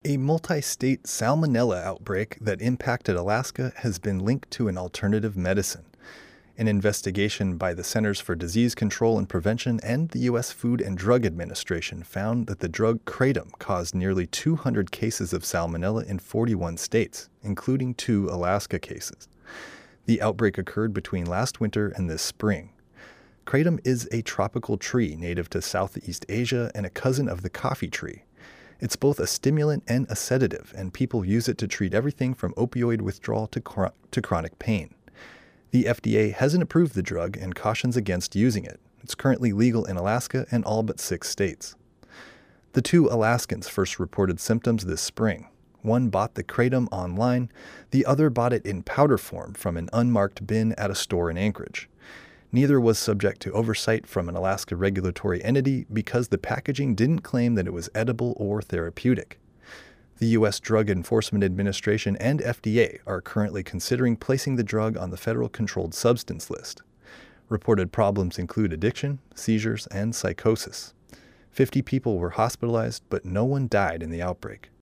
A multi-state salmonella outbreak that impacted Alaska has been linked to an alternative medicine. An investigation by the Centers for Disease Control and Prevention and the U.S. Food and Drug Administration found that the drug kratom caused nearly 200 cases of salmonella in 41 states, including 2 Alaska cases. The outbreak occurred between last winter and this spring. Kratom is a tropical tree native to Southeast Asia and a cousin of the coffee tree. It's both a stimulant and a sedative, and people use it to treat everything from opioid withdrawal to chronic pain. The FDA hasn't approved the drug and cautions against using it. It's currently legal in Alaska and all but 6 states. The 2 Alaskans first reported symptoms this spring. One bought the kratom online, the other bought it in powder form from an unmarked bin at a store in Anchorage. Neither was subject to oversight from an Alaska regulatory entity because the packaging didn't claim that it was edible or therapeutic. The U.S. Drug Enforcement Administration and FDA are currently considering placing the drug on the federal controlled substance list. Reported problems include addiction, seizures, and psychosis. 50 people were hospitalized, but no one died in the outbreak.